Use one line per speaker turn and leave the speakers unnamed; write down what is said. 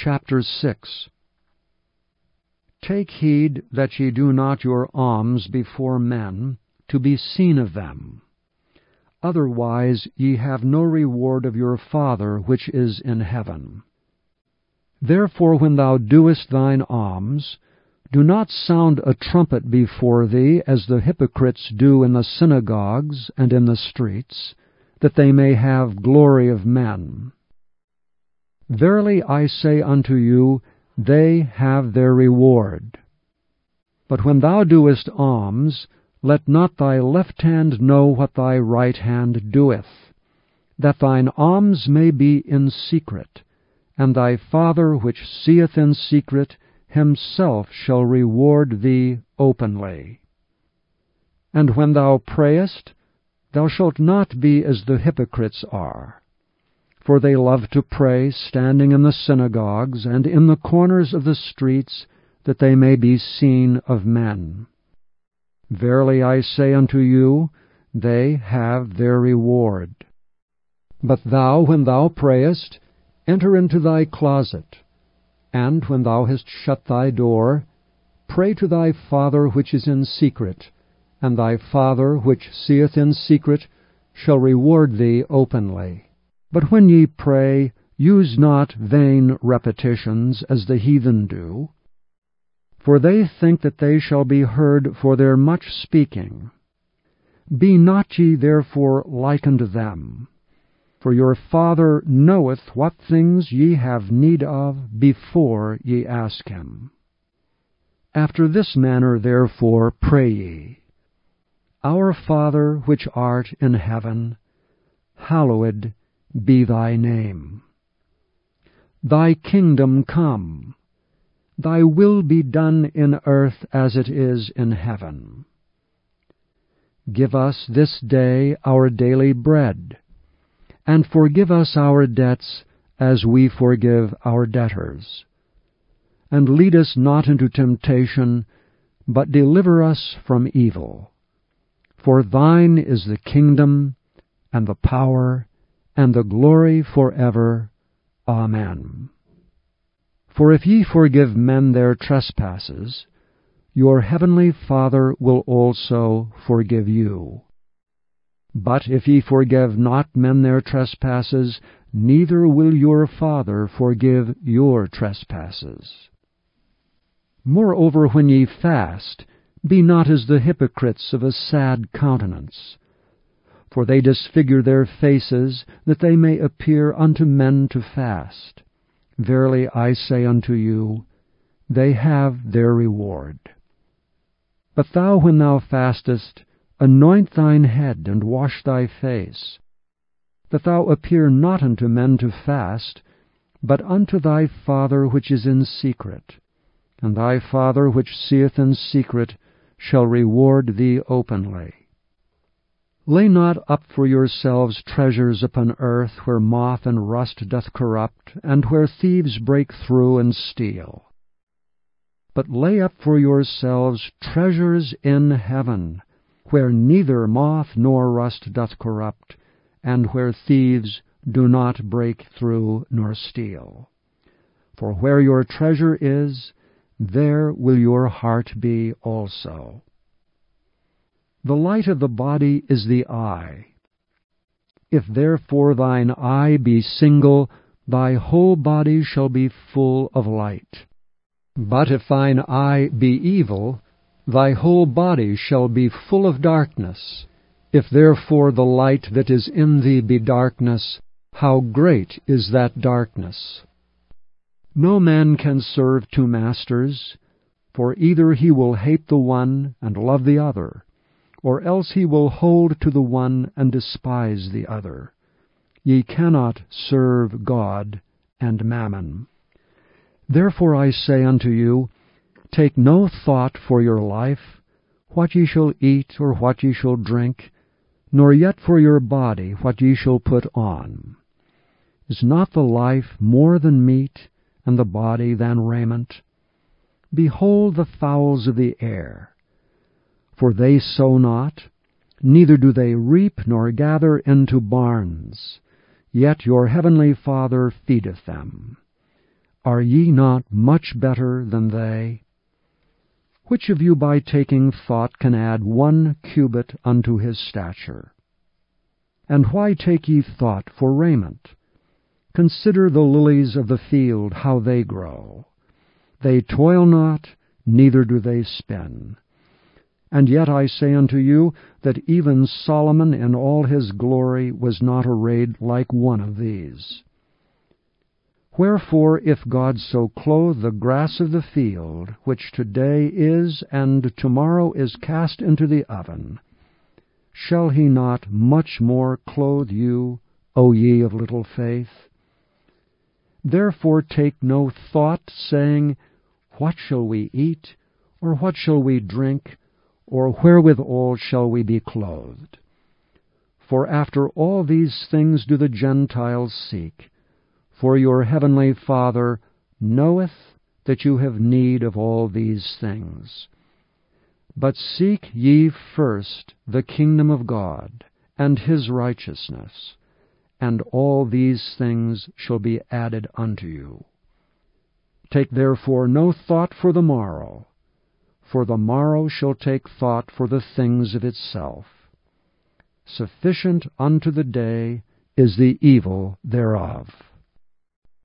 Chapter 6. Take heed that ye do not your alms before men, to be seen of them. Otherwise ye have no reward of your Father which is in heaven. Therefore when thou doest thine alms, do not sound a trumpet before thee, as the hypocrites do in the synagogues and in the streets, that they may have glory of men. Verily I say unto you, they have their reward. But when thou doest alms, let not thy left hand know what thy right hand doeth, that thine alms may be in secret, and thy Father which seeth in secret himself shall reward thee openly. And when thou prayest, thou shalt not be as the hypocrites are, for they love to pray standing in the synagogues and in the corners of the streets, that they may be seen of men. Verily I say unto you, they have their reward. But thou, when thou prayest, enter into thy closet, and when thou hast shut thy door, pray to thy Father which is in secret, and thy Father which seeth in secret shall reward thee openly. But when ye pray, use not vain repetitions, as the heathen do, for they think that they shall be heard for their much speaking. Be not ye therefore like unto them, for your Father knoweth what things ye have need of before ye ask him. After this manner therefore pray ye, Our Father which art in heaven, hallowed be thy name. Thy kingdom come. Thy will be done in earth as it is in heaven. Give us this day our daily bread, and forgive us our debts as we forgive our debtors. And lead us not into temptation, but deliver us from evil. For thine is the kingdom, and the power, and the glory forever. Amen. For if ye forgive men their trespasses, your heavenly Father will also forgive you. But if ye forgive not men their trespasses, neither will your Father forgive your trespasses. Moreover, when ye fast, be not as the hypocrites of a sad countenance, for they disfigure their faces, that they may appear unto men to fast. Verily I say unto you, they have their reward. But thou, when thou fastest, anoint thine head, and wash thy face, that thou appear not unto men to fast, but unto thy Father which is in secret, and thy Father which seeth in secret shall reward thee openly. Lay not up for yourselves treasures upon earth, where moth and rust doth corrupt, and where thieves break through and steal. But lay up for yourselves treasures in heaven, where neither moth nor rust doth corrupt, and where thieves do not break through nor steal. For where your treasure is, there will your heart be also. The light of the body is the eye. If therefore thine eye be single, thy whole body shall be full of light. But if thine eye be evil, thy whole body shall be full of darkness. If therefore the light that is in thee be darkness, how great is that darkness! No man can serve two masters, for either he will hate the one and love the other, or else he will hold to the one and despise the other. Ye cannot serve God and mammon. Therefore I say unto you, take no thought for your life, what ye shall eat or what ye shall drink, nor yet for your body what ye shall put on. Is not the life more than meat, and the body than raiment? Behold the fowls of the air, for they sow not, neither do they reap nor gather into barns, yet your heavenly Father feedeth them. Are ye not much better than they? Which of you by taking thought can add 1 cubit unto his stature? And why take ye thought for raiment? Consider the lilies of the field, how they grow. They toil not, neither do they spin. And yet I say unto you, that even Solomon in all his glory was not arrayed like one of these. Wherefore, if God so clothe the grass of the field, which today is and tomorrow is cast into the oven, shall he not much more clothe you, O ye of little faith? Therefore take no thought, saying, What shall we eat? Or what shall we drink? Or wherewithal shall we be clothed? For after all these things do the Gentiles seek. For your heavenly Father knoweth that you have need of all these things. But seek ye first the kingdom of God, and his righteousness, and all these things shall be added unto you. Take therefore no thought for the morrow shall take thought for the things of itself. Sufficient unto the day is the evil thereof.